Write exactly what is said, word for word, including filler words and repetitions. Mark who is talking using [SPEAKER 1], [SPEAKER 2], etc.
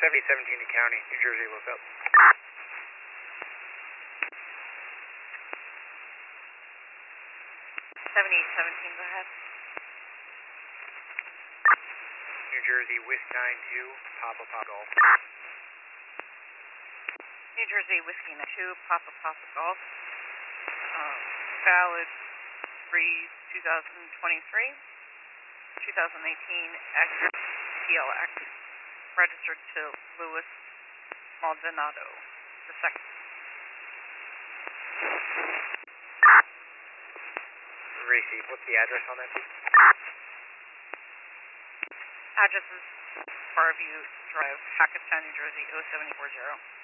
[SPEAKER 1] seventy seventeen to County, New Jersey, look up.
[SPEAKER 2] seventy-eight seventeen, go ahead.
[SPEAKER 1] New Jersey, Whiskey nine two, Papa Papa Golf.
[SPEAKER 2] New Jersey, Whiskey nine two, Papa Papa Golf. Um, valid three two thousand twenty-three, twenty eighteen X P L X, registered to Louis Maldonado the second.
[SPEAKER 1] Receive. What's the address on that, please?
[SPEAKER 2] Address is Fairview Drive, Hackettstown, New Jersey, oh seven four zero.